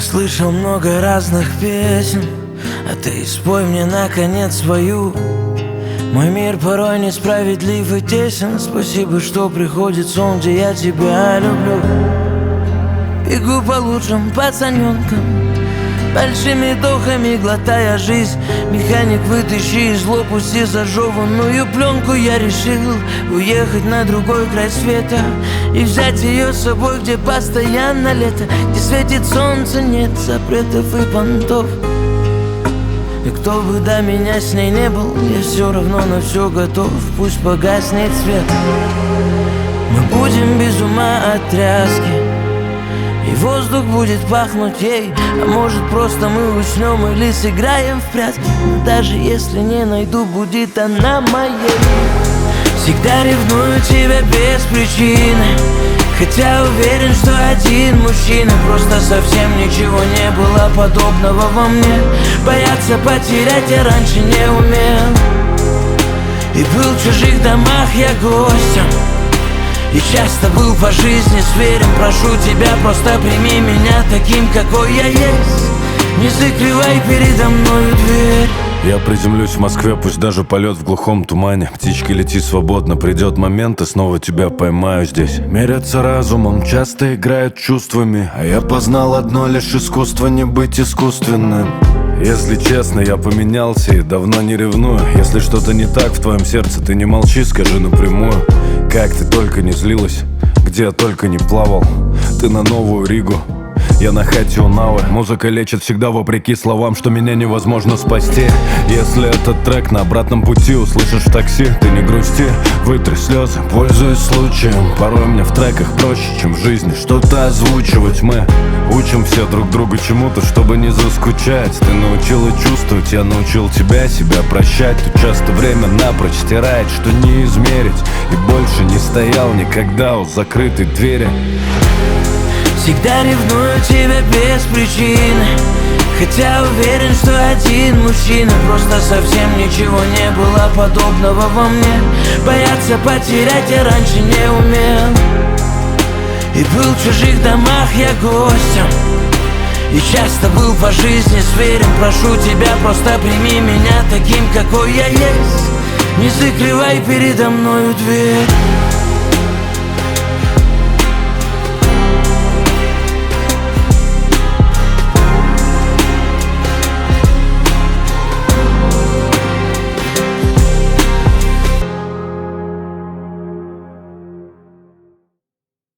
слышал много разных песен, а ты спой мне наконец свою. Мой мир порой несправедлив и тесен. Спасибо, что приходит сон, где я тебя люблю. Бегу по лучшим пацаненкам, большими вдохами глотая жизнь. Механик, вытащи из лоб, пусти зажеванную пленку. Я решил уехать на другой край света и взять ее с собой, где постоянно лето, где светит солнце, нет запретов и понтов. И кто бы до меня с ней не был, я все равно на все готов. Пусть погаснет свет, мы будем без ума от тряски, и воздух будет пахнуть ей. А может просто мы уснем или сыграем в прятки. Но даже если не найду, будет она моей. Всегда ревную тебя без причины, хотя уверен, что один мужчина. Просто совсем ничего не было подобного во мне. Бояться потерять я раньше не умел. И был в чужих домах я гостем, и часто был по жизни зверем. Прошу тебя, просто прими меня таким, какой я есть. Не закрывай передо мною дверь. Я приземлюсь в Москве, пусть даже полет в глухом тумане. Птички, лети свободно, придет момент, и снова тебя поймаю здесь. Мерятся разумом, часто играют чувствами, а я познал одно лишь искусство — не быть искусственным. Если честно, я поменялся и давно не ревную. Если что-то не так в твоем сердце, ты не молчи, скажи напрямую. Как ты только не злилась, где я только не плавал. Ты на Новую Ригу, я на хате у Навы. Музыка лечит всегда вопреки словам, что меня невозможно спасти. Если этот трек на обратном пути услышишь в такси, ты не грусти, вытри слезы, пользуясь случаем. Порой мне в треках проще, чем в жизни что-то озвучивать. Мы учим все друг друга чему-то, чтобы не заскучать. Ты научила чувствовать, я научил тебя себя прощать. Тут часто время напрочь стирает, что не измерить. И больше не стоял никогда у закрытой двери. Всегда ревную тебя без причины, хотя уверен, что один мужчина. Просто совсем ничего не было подобного во мне. Бояться потерять я раньше не умел. И был в чужих домах я гостем, и часто был по жизни зверем. Прошу тебя, просто прими меня таким, какой я есть. Не закрывай передо мною дверь.